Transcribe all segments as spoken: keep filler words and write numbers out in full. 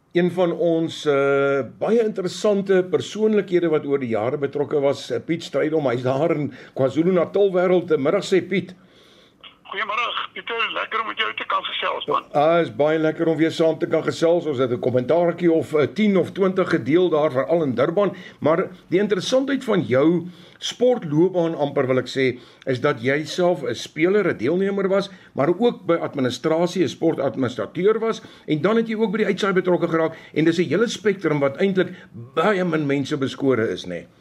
Een van ons uh, baie interessante persoonlikhede wat oor die jare betrokke was, uh, Piet Strydom, hy is daar in KwaZulu-Natal wêreld. Middag sê Piet. Goeiemôre, Pieter, lekker om met jou te kan gesels, man. Ah, is baie lekker om weer saam te kan gesels. Ons het 'n kommentaartjie of uh, tien of twintig gedeel daar veral in Durban, maar die interessantheid van jou sportloopbaan amper wil ek sê, is dat jy self 'n speler, 'n deelnemer was, maar ook by administrasie, 'n sportadministrateur was, en dan het jy ook by die uitsaai betrokke geraak, en dis 'n hele spektrum wat eintlik baie min mense beskore is, nê? Nee.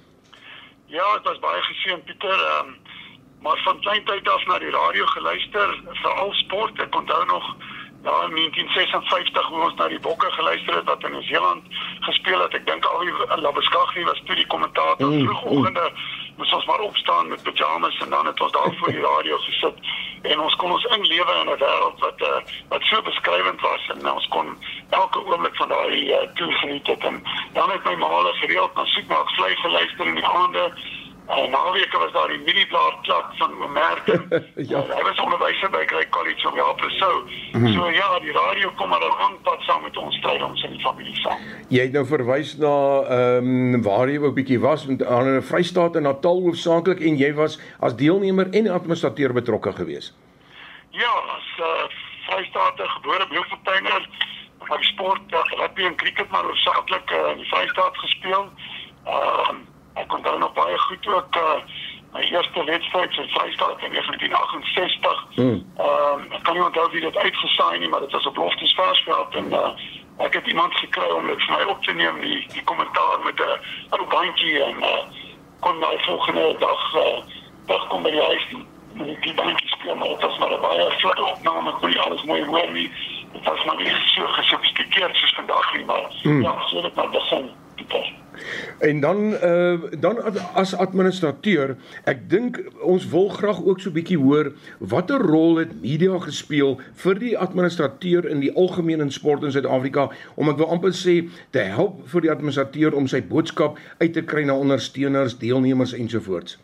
Ja, dit was baie geseën, Pieter. Um, maar van klein tyd af na die radio geluister, veral sport. Ek onthou nog ja, in negentien sesenvyftig hoe ons na die Bokke geluister het wat in Nieu-Seeland gespeel het. Ek dink al die Labeskagni was toe die kommentator. Mm, Vroegoggende moes ons maar opstaan met pyjamas en dan het ons daar voor die radio gesit en ons kon ons inlewe in 'n wêreld wat uh, wat so beskrywend was en ons kon elke oomblik van daai uh, toer geniet het. En dan het my ma al gereeld na Soekmaak vlei geluister in die aande. En naweke was daar die mielieblaar klak van Merken. Ja, hy was onderwyser by Grey College om Jaap Rousseau. Mm-hmm. So ja, die radio kom maar 'n lang pad saam met ons Strydoms in die familie saam. Jy het nou verwys na ehm um, waar jy 'n bietjie was met aan 'n Vrystaat in Natal hoofsaaklik, en jy was as deelnemer en administrateur betrokke geweest. Ja, as uh, Vrystaat gebore Bloemfonteiner, maar die sport, uh, rugby en cricket maar hoofsaaklik uh, in die Vrystaat gespeel. Uh, Ek kon daar nog baie goed ook uh, my eerste wedstryd in Vrystaat in negentien agt-en-sestig. Mm. Uh, ek kan nie onthou wie dit uitgesaai nie, maar dit was op Loftus Versveld en uh, ek het iemand gekry om dit vir my op te neem, die, die kommentaar met 'n ou bandjie en uh, kon my volgende dag uh, terugkom by die huis met die, die bandjie speel, maar dit was maar 'n baie vlugge opname, kon nie alles mooi hoor nie. Dit was maar nie so gesofistikeerd soos vandag nie, maar mm. ja, so dit maar begin. En dan uh, dan as administrateur, ek dink ons wil graag ook so 'n bietjie hoor watter rol het media gespeel vir die administrateur in die algemeen in sport in Suid-Afrika, om ek wil amper sê te help vir die administrateur om sy boodskap uit te kry na ondersteuners, deelnemers ensovoorts.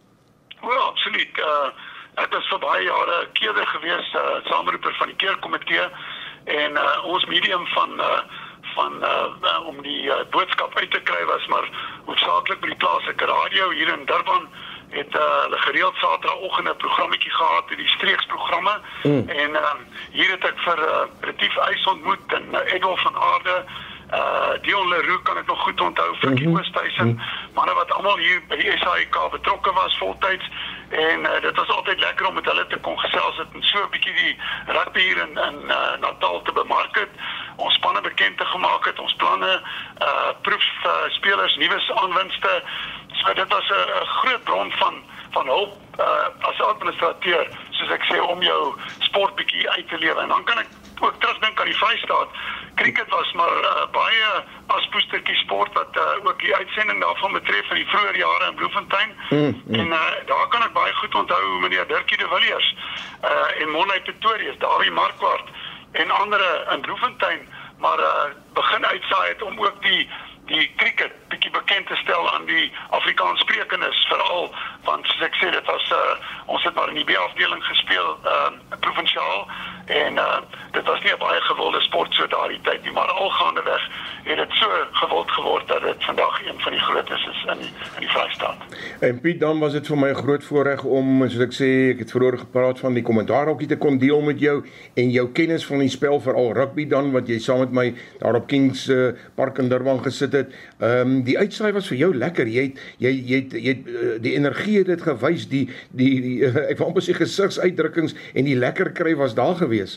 Wel, absoluut. Uh, ek was vir baie jare keerder gewees, uh, saamroeper van die keerkomitee en uh, ons medium van uh, van uh, om die uh, boodskap uit te kry was maar hoofsaaklik by die plaaslike radio hier in Durban het uh, hulle gereeld Saterdagoggend 'n programmetjie gehad, die streeksprogramme mm. en uh, hier het ek vir uh, Retief Eis ontmoet en uh, Edwin van Aarde, uh, Dion Leroux kan ek nog goed onthou, Frikkie mm -hmm. Oosthuizen, mm -hmm. manne wat almal hier by die S A I K betrokke was voltyds en uh, dit was altyd lekker om met hulle te kon gesels het en so 'n bietjie die rugby hier in, in uh, Natal te bemark het, ons spanne bekend te gemaak het, ons planne, uh, proefspelers, uh, nuwe aanwinste. So dit was 'n groot bron van van hulp uh, as administrateur, soos ek sê, om jou sport bietjie uit te lewe. En dan kan ek ook terugdink aan die Vrystaat. Cricket was maar uh, baie aspoestertjie sport wat uh, ook die uitsending daarvan betref in die vroeë jare in Bloemfontein. Mm, mm. En uh, daar kan ek baie goed onthou hoe meneer Dirkie de Villiers uh, en Monley Pretorius, Dawie Marquardt en andere in Bloemfontein maar uh, begin uitsaai het om ook die die cricket bietjie bekend te stel aan die Afrikaanssprekendes veral, want soos ek sê, dit was uh, ons het maar in die B-afdeling gespeel, uh, provinsiaal en uh, dit was nie 'n baie gewilde sport so daardie tyd nie, maar algaandeweg het dit so gewild geword dat dit vandag een van die grootes is in die, in die Vrystaat. En Piet, dan was dit vir my 'n groot voorreg om, soos ek sê, ek het vroeër gepraat van die kommentaarhokkie te kon deel met jou en jou kennis van die spel, veral rugby dan, wat jy saam met my daar op Kings uh, Park in Durban gesit het. Ehm um, die uitsaai was vir jou lekker. Jy het, jy jy het, jy het uh, die energie het dit gewys, die die, die uh, ek wil amper sê gesigsuitdrukkings en die lekker kry was daar gewees.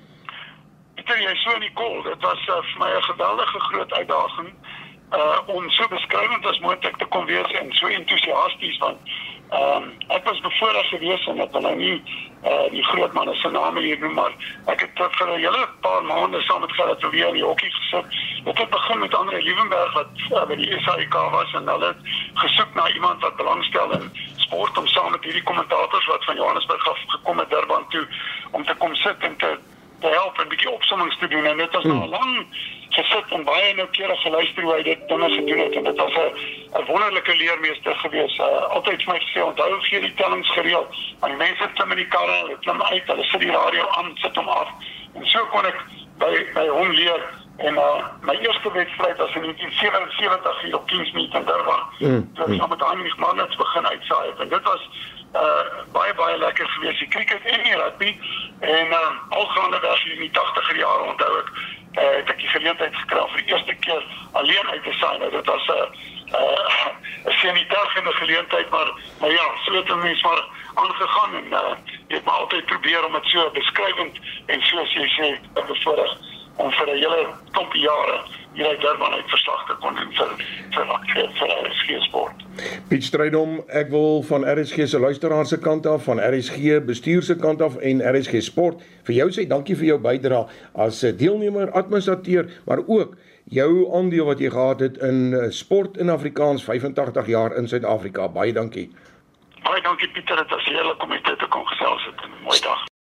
Pieter, jy so in die kol. Dit was uh, vir my 'n geweldige groot uitdaging uh, om so beskrywend as moontlik te kon wees en so entoesiasties, want ehm um, ek was bevoorreg gewees en ek wil nou nie uh, die groot manne se name hier noem, maar ek het uh, vir 'n hele paar maande saam met Gerard weer in die hokkie gesit. Dit het begin met Andre Liebenberg wat uh, by die S A I K was en hulle het gesoek na iemand wat belangstel in sport om saam met hierdie kommentators wat van Johannesburg af gekom het Durban toe om te kom sit en te, te help en 'n bietjie opsommings te doen en dit was hmm. nou lang gesit en baie noukeurig geluister hoe hy dit dinge gedoen het en dit was 'n 'n wonderlike leermeester gewees. Uh, altyd vir my gesê, onthou gee die tellings gereeld, want die mense klim in die karre, hulle klim uit, hulle sit die radio aan, sit hom af en so kon ek by by hom leer En uh, my eerste wedstryd was in negentien sewensewentig hier op Kingsmead in Durban. Mm, Toe ek saam met Heinrich Marnitz begin uitsaai het. En dit was uh, baie, baie lekker geweest. Die cricket en die rugby. En uh, algaande was in die tachtiger jare onthou ek, uh, het ek die geleentheid gekry om vir die eerste keer alleen uit te saai. Nou, dit was 'n uh, uh, 'n senitergende geleentheid, maar, maar ja, so het 'n mens maar aangegaan en uh, jy het maar altyd probeer om dit so beskrywend en soos jy sê, bevoorreg om vir 'n hele klompie jare hier uit Durban uit verslag te kon doen vir vir vir, vir R S G Sport. Piet Strydom, ek wil van R S G se luisteraar se kant af, van R S G bestuur se kant af en R S G Sport vir jou sê dankie vir jou bydrae as deelnemer, administrateur, maar ook jou aandeel wat jy gehad het in sport in Afrikaans vyfentagtig jaar in Suid-Afrika. Baie dankie. Baie dankie Pieter, dit was heerlik om met jou te kon gesels het. 'n Mooi dag.